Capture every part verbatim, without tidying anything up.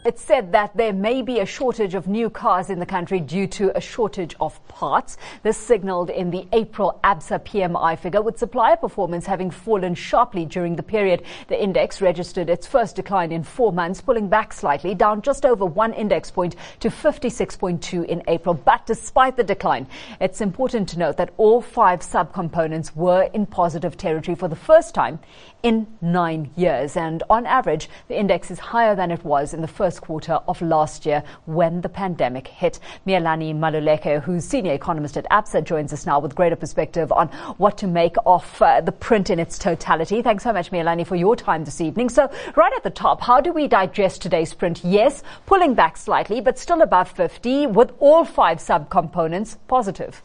It's said that there may be a shortage of new cars in the country due to a shortage of parts. This signalled in the April ABSA P M I figure, with supplier performance having fallen sharply during the period. The index registered its first decline in four months, pulling back slightly, down just over one index point to fifty-six point two in April. But despite the decline, it's important to note that all five subcomponents were in positive territory for the first time in nine years. And on average, the index is higher than it was in the first quarter of last year when the pandemic hit. Mealani Maluleke, who's senior economist at ABSA, joins us now with greater perspective on what to make of uh, the print in its totality. Thanks so much, Mealani, for your time this evening. So right at the top, how do we digest today's print? Yes, pulling back slightly, but still above fifty, with all five subcomponents positive.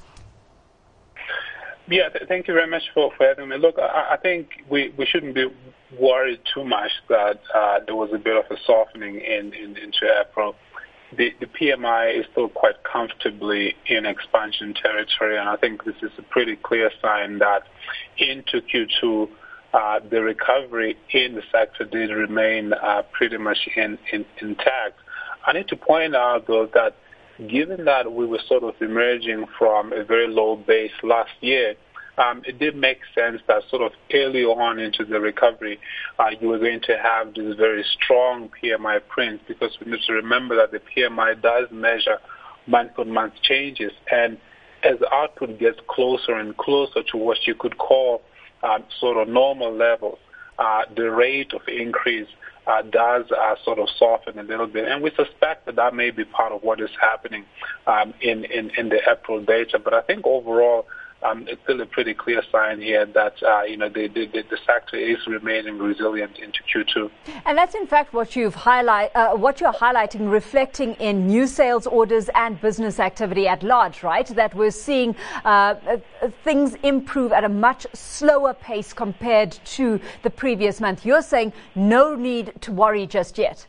Yeah, th- thank you very much for, for having me. Look, I, I think we, we shouldn't be worried too much that uh, there was a bit of a softening in, in into April. The, the P M I is still quite comfortably in expansion territory, and I think this is a pretty clear sign that into Q two, uh, the recovery in the sector did remain uh, pretty much in, in, intact. I need to point out, though, that given that we were sort of emerging from a very low base last year, um, it did make sense that sort of early on into the recovery, uh, you were going to have this very strong P M I print, because we need to remember that the P M I does measure month-on-month changes. And as the output gets closer and closer to what you could call um, sort of normal levels, uh, the rate of increase Uh, does uh, sort of soften a little bit. And we suspect that that may be part of what is happening um, in, in, in the April data. But I think overall, um, it's still a pretty clear sign here that, uh, you know, the, the, the sector is remaining resilient into Q two. And that's in fact what you've highlight, uh, what you're highlighting, reflecting in new sales orders and business activity at large, right? That we're seeing uh, uh, things improve at a much slower pace compared to the previous month. You're saying no need to worry just yet.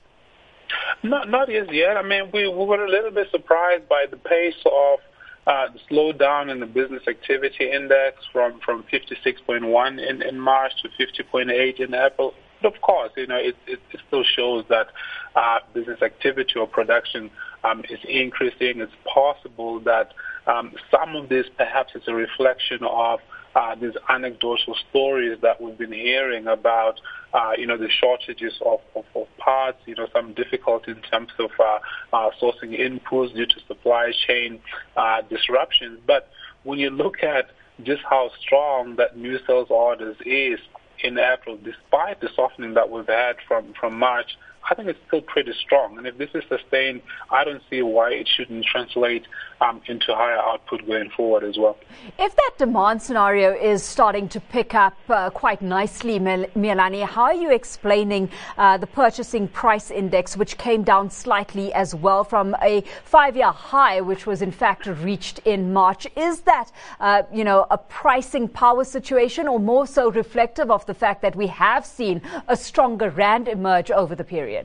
Not, not as yet. I mean, we, we were a little bit surprised by the pace of Uh, the slowdown in the business activity index from, from fifty-six point one in, in March to fifty point eight in April. But of course, you know, it, it, it still shows that uh, business activity or production um, is increasing. It's possible that um, some of this perhaps is a reflection of uh, these anecdotal stories that we've been hearing about, uh, you know, the shortages of, of, of parts, you know, some difficulty in terms of uh, uh, sourcing inputs due to supply chain uh, disruptions. But when you look at just how strong that new sales orders is in April, despite the softening that we've had from, from March, I think it's still pretty strong. And if this is sustained, I don't see why it shouldn't translate um, into higher output going forward as well. If that demand scenario is starting to pick up uh, quite nicely, Mealani, how are you explaining uh, the purchasing price index, which came down slightly as well from a five-year high, which was in fact reached in March? Is that, uh, you know, a pricing power situation, or more so reflective of the fact that we have seen a stronger rand emerge over the period?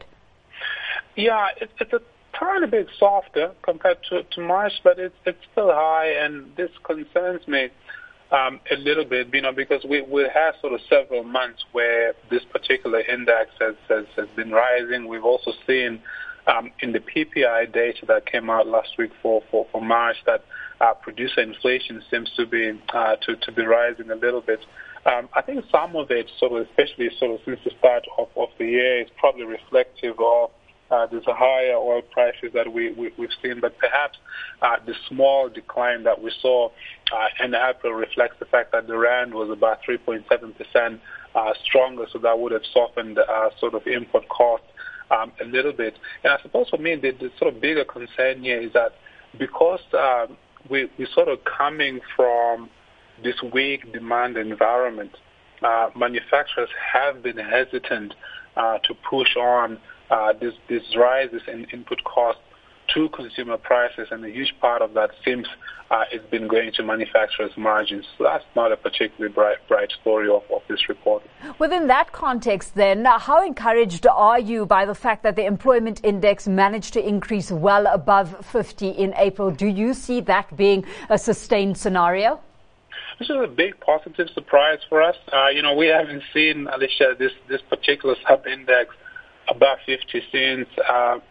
Yeah, it, it's a tiny bit softer compared to, to March, but it's it's still high, and this concerns me um, a little bit, you know, because we, we have sort of several months where this particular index has, has, has been rising. We've also seen um, in the P P I data that came out last week for, for, for March that uh, producer inflation seems to be uh, to, to be rising a little bit. Um, I think some of it, sort of, especially sort of since the start of, of the year, is probably reflective of uh, these higher oil prices that we, we, we've seen. But perhaps uh, the small decline that we saw uh, in April reflects the fact that the rand was about three point seven percent uh, stronger, so that would have softened uh, sort of import costs um, a little bit. And I suppose for me, the, the sort of bigger concern here is that because um, we, we're sort of coming from this weak demand environment, uh, manufacturers have been hesitant uh, to push on uh, this, these rises in input costs to consumer prices, and a huge part of that seems uh, it's been going to manufacturers' margins. So that's not a particularly bright, bright story of, of this report. Within that context, then, how encouraged are you by the fact that the employment index managed to increase well above fifty in April? Do you see that being a sustained scenario? This is a big positive surprise for us. Uh, you know, we haven't seen, Alicia, this, this particular sub-index above fifty since uh,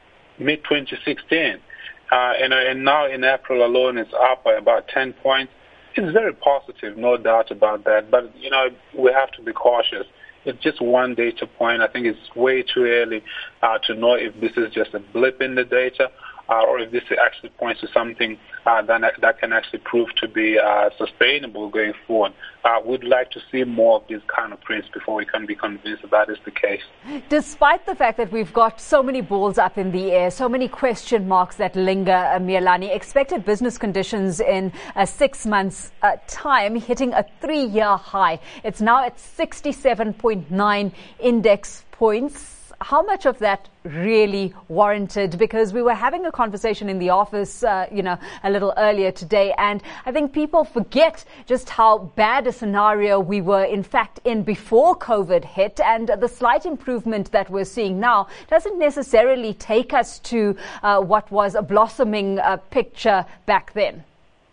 mid twenty sixteen. Uh, and, and now in April alone, it's up by about ten points. It's very positive, no doubt about that. But, you know, we have to be cautious. It's just one data point. I think it's way too early uh, to know if this is just a blip in the data uh, or if this actually points to something uh, that, that can actually prove to be uh, sustainable going forward. Uh, we'd like to see more of these kind of prints before we can be convinced that that is the case. Despite the fact that we've got so many balls up in the air, so many question marks that linger, uh, Mealani, expected business conditions in uh, six months' uh, time hitting a three-year high. It's now at sixty-seven point nine index points. How much of that really warranted? Because we were having a conversation in the office, uh, you know, a little earlier today, and I think people forget just how bad a scenario we were in fact in before COVID hit, and the slight improvement that we're seeing now doesn't necessarily take us to uh, what was a blossoming uh, picture back then.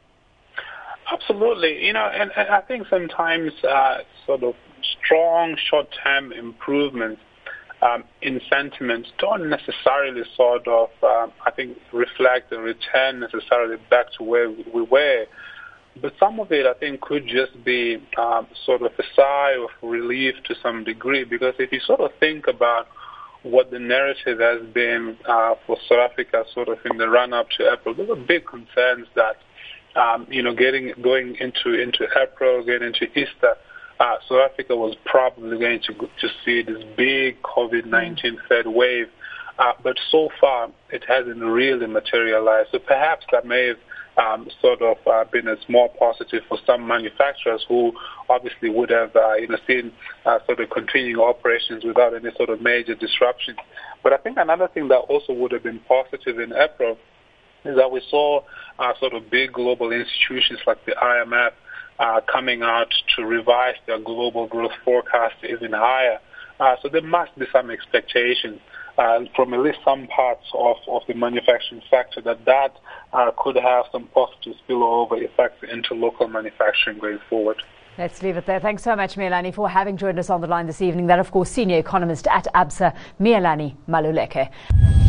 Absolutely. You know, and, and I think sometimes uh, sort of strong short-term improvements Um, in sentiment don't necessarily sort of, um, I think, reflect and return necessarily back to where we were. But some of it, I think, could just be um, sort of a sigh of relief to some degree, because if you sort of think about what the narrative has been uh, for South Africa sort of in the run-up to April, there were big concerns that, um, you know, getting going into, into April, getting into Easter, Uh, South Africa was probably going to to see this big COVID nineteen mm. third wave, uh, but so far it hasn't really materialized. So perhaps that may have um, sort of uh, been a small positive for some manufacturers who obviously would have uh, you know seen uh, sort of continuing operations without any sort of major disruption. But I think another thing that also would have been positive in April is that we saw uh, sort of big global institutions like the I M F Uh, coming out to revise their global growth forecast even higher. Uh, so there must be some expectation uh, from at least some parts of, of the manufacturing sector that that uh, could have some positive spillover effects into local manufacturing going forward. Let's leave it there. Thanks so much, Mealani, for having joined us on the line this evening. That, of course, senior economist at Absa, Mealani Maluleke.